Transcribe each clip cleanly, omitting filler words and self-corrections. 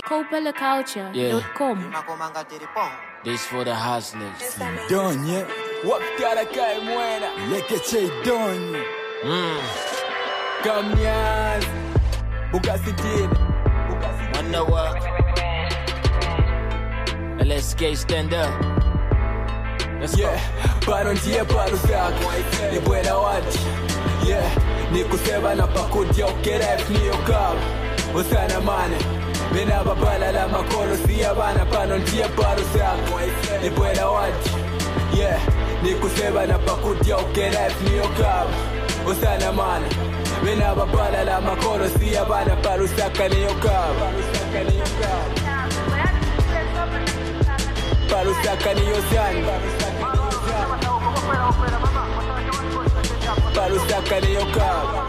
CopellaCulture.com. This for the hustlers. Donye, wakara kai mwena, lekeche donye. Kamnyaz, Bukasitini. Wonder what? LSK stand up. Let's go. Parontie parusaka, ni buena wati. Ni kuseba na pakutia ukeref ni yokawa. Osana mane, bena babala la makolo siya bana parontie parusaka, ni buena wati. Ni kuseba na pakutia ukeref ni yokawa. Osana mane, bena babala la makolo siya bana parusaka ni yokawa. Parusaka ni yosani. Parusaka ni yokawa.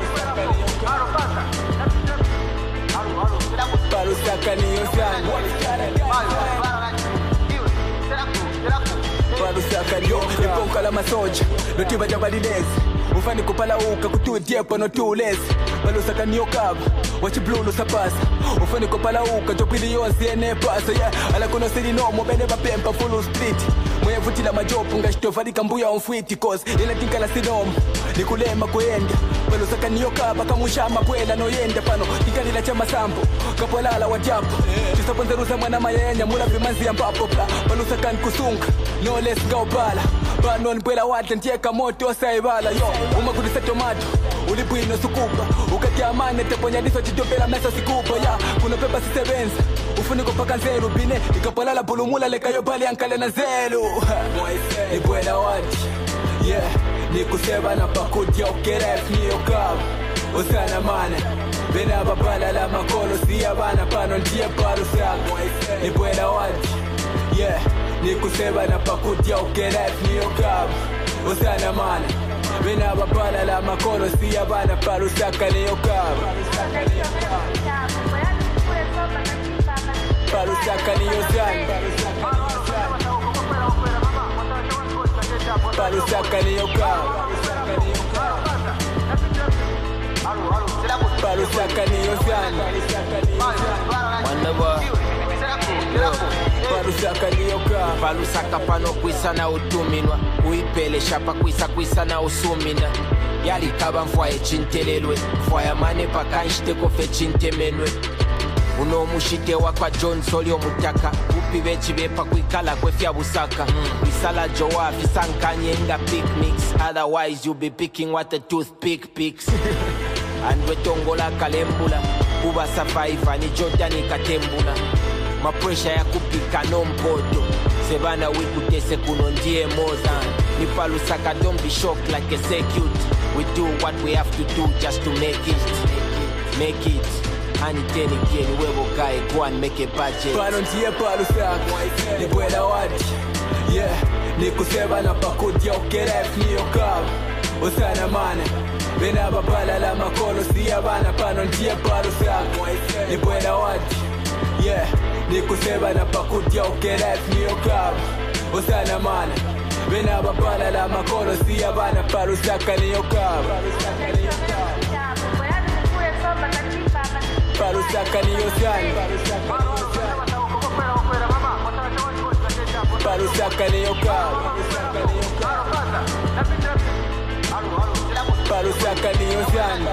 Parusaka ni yosani. Parusaka ni yokawa. Niponka la masoja, notiba jabalilezi. Ufani kupala uka kutuwe diepa no tuulezi. Parusaka ni yokawa, wachi blulu sapasa. Ufani kupala uka jopili yonsi ene pasa. Ala kuno siri no mwabene bapempa fulu split. Mwenye futila majopu nga shitofadika mbuya onfuiti cause ila tinka la sinomu nikulema kuenda Parusaka ni yokawa kamusha mapwela no yenda pano tikali la chama sambo kapolala wajapo chisaponzeruza mwana mayenya mula vimanzi ya mbapo Parusaka nkusunga no less gaubala pano nipwela wate ntieka moto saibala yo umakudisa tomato ulipwino sukupa ukatia amane teponya diso chitopela mesa sikupa kuna pepa sisebenza ufuniko paka nzeru bine ikapolala bulumula leka yopali ankale na zelu ni buena wati ni kuseba na pakutia ukeref ni yokawa osana mane bena babala la makolo siya bana pano ntie parusaka ni buena wati ni kuseba na pakutia ukeref ni yokawa osana mane bena babala la makolo siya bana parusaka ni yokawa Parusaka ni yosani. Parusaka ni yokawa. Parusaka ni yosani. Wonder what? Parusaka ni yokawa. Parusaka pano kwisa na utuminwa. Uipele shapa kwisa na usumina. Yali kaba mfwaye chintelelwe. Mfwaya mane paka nshiteko fe chintemenwe. Uno mushite wakwa John Solio mutaka upi bechi bepa kuikala kwefya busaka Isala jowa fisankanye inga picnics Otherwise you be picking what the toothpick picks And wetongola kalembula Kuba survivor ni Jordani katembula Ma pressure ya kupika no mpoto Sebana wikutese kuno ndie mozan Ni Parusaka don't be shocked like a circuit We do what we have to do just to make it Hani teni kieni webo kai go and make a budget Parontie Parusaka ni buena wati ni kuseba na pakutia ukeref ni yokawa osana mane bena babala la makolo siya bana parontie Parusaka ni buena wati ni kuseba na pakutia ukeref ni yokawa osana mane bena babala la makolo siya bana Parusaka ni yokawa Parusaka ni yosani. Parusaka ni yokawa. Parusaka ni yosani.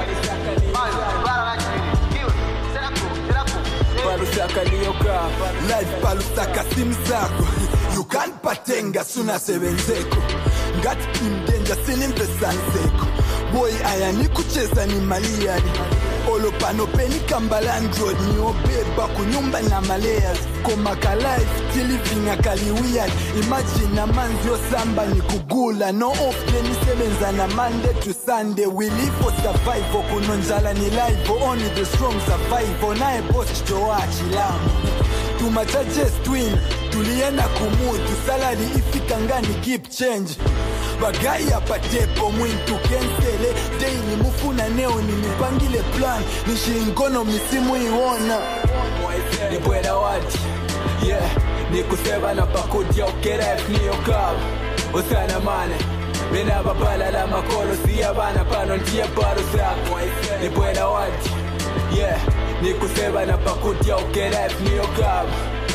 Parusaka ni yokawa. Life Parusaka simsako. You can't patenga suna sebenzeko. Ngati imdenja sinimpesanseko. Boy ayani kucheza ni maliani. Olopano peni kambaland road ni obeba kunyumba na malayers Komaka life living akali weird Imagine a man's yo samba ni kugula No off day ni sevenza na Monday to Sunday We live for survival kunonjala ni live Only the strong survival Nae boss joa chilamu Tumachajest twin Tulienda kumutu Salary ifika ngani keep change Bagaya patepo mwintu kensele Daily mufuna neo ni mipangile plan Nishingono misimu iwona Ni buena wati ni kuseba na pakutia ukeref ni yokawa osana mane bena babala la makolo siya bana pano ntie Parusaka ni buena wati ni kuseba na pakutia ukeref ni yokawa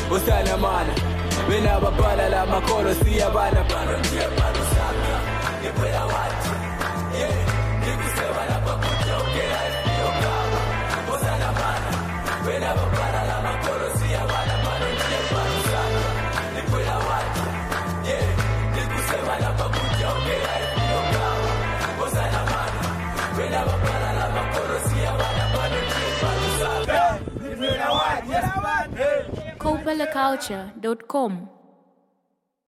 usana mana Bena babala la makolo siya bana pano ndiye pano saka Nikwela wati Nikusema na pakuja ukera Niyo kama usana mana Bena babala la makolo siya bana pano ndiye pano saka Nikwela wati Nikusema na pakuja ukera Niyo kama usana mana Bena babala la makolo siya bana pano ndiye pano saka Nikwela wati Kopalaculture.com